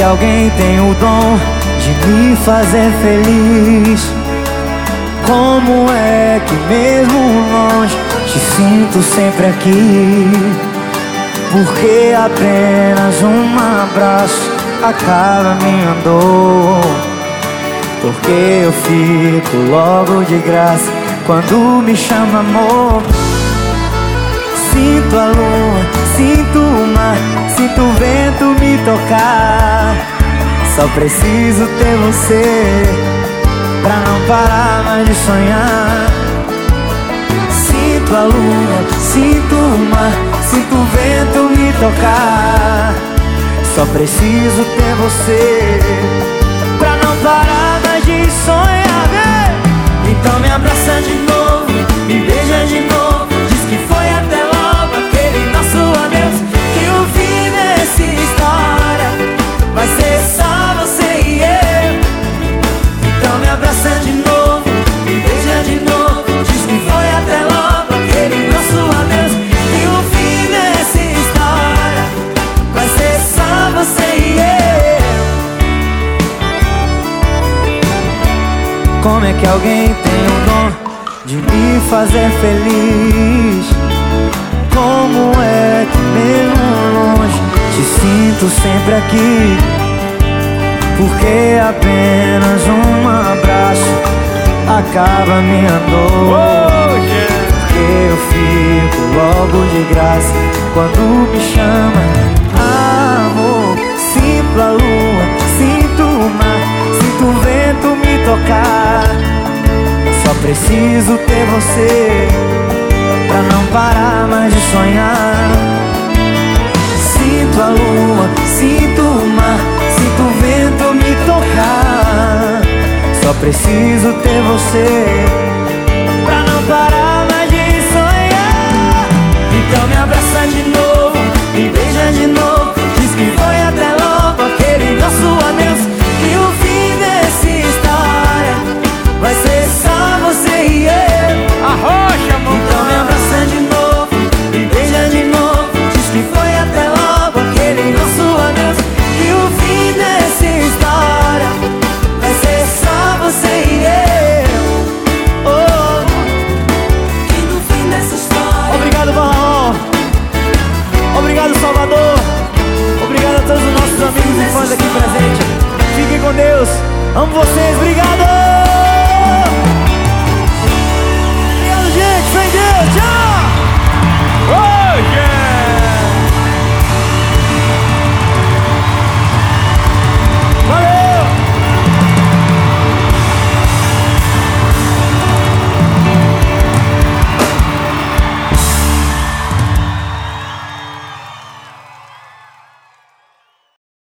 que alguém tem o dom de me fazer feliz? Como é que mesmo longe te sinto sempre aqui? Porque apenas um abraço acaba minha dor. Porque eu fico logo de graça quando me chama amor. Sinto a lua, sinto o mar, sinto o vento me tocar. Só preciso ter você pra não parar mais de sonhar. Sinto a lua, sinto o mar, sinto o vento me tocar. Só preciso ter você pra não parar mais de sonhar, né? Então me abraça de novo, me beija de novo. Diz que foi até logo aquele nosso adeus, que o fim dessa história vai ser só você e eu. Então me abraça de novo, me beija de novo. Diz que foi até logo aquele nosso adeus, que o fim dessa história vai ser só você e eu. Como é que alguém tem o dom de me fazer feliz? Como é que mesmo longe te sinto sempre aqui? Porque apenas um abraço acaba minha dor. Porque eu fico logo de graça quando me chama amor. Sinto a lua, sinto o mar, sinto o vento me tocar. Só preciso ter você pra não parar mais de sonhar. Sinto a lua, sinto o mar, sinto o vento me tocar. Só preciso ter você pra não parar mais de sonhar. Então me abraça de novo, me beija de novo. Diz que foi até logo aquele nosso adeus, que o fim dessa história vai ser só você e eu. Arrocha, amor. Então me abraça de novo, me beija de novo. Diz que foi até logo aquele nosso adeus, que o fim dessa história vai ser só você e eu. Oh, que no fim dessa história. Obrigado, Barraó. Obrigado, Salvador. Obrigado a todos os nossos amigos e fãs aqui presentes. Fiquem com Deus. Amo vocês. Obrigado.